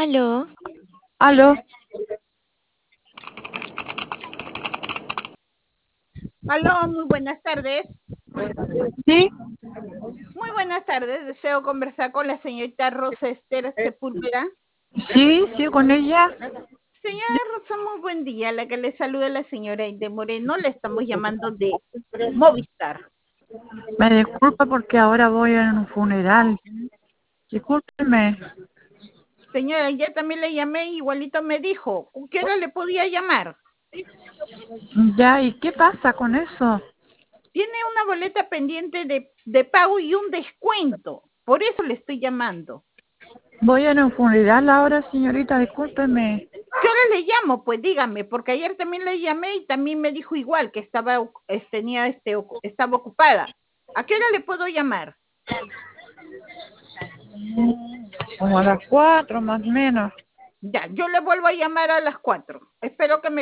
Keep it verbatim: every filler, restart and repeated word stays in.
Aló. Aló. Aló, muy buenas tardes. ¿Sí? Muy buenas tardes. Deseo conversar con la señorita Rosa Esther Sepúlveda. Sí, sí, con ella. Señora Rosa, muy buen día. La que le saluda la señora Aide Moreno. Le estamos llamando de Movistar. Me disculpa porque ahora voy a un funeral. Discúlpeme. Señora, ya también le llamé, igualito me dijo. ¿Qué hora le podía llamar? Ya, ¿y qué pasa con eso? Tiene una boleta pendiente de, de pago y un descuento. Por eso le estoy llamando. Voy a un funeral ahora, señorita, discúlpeme. ¿Qué hora le llamo? Pues dígame, porque ayer también le llamé y también me dijo igual que estaba, tenía este, estaba ocupada. ¿A qué hora le puedo llamar? Como a las cuatro, más o menos. Ya, yo le vuelvo a llamar a las cuatro. Espero que me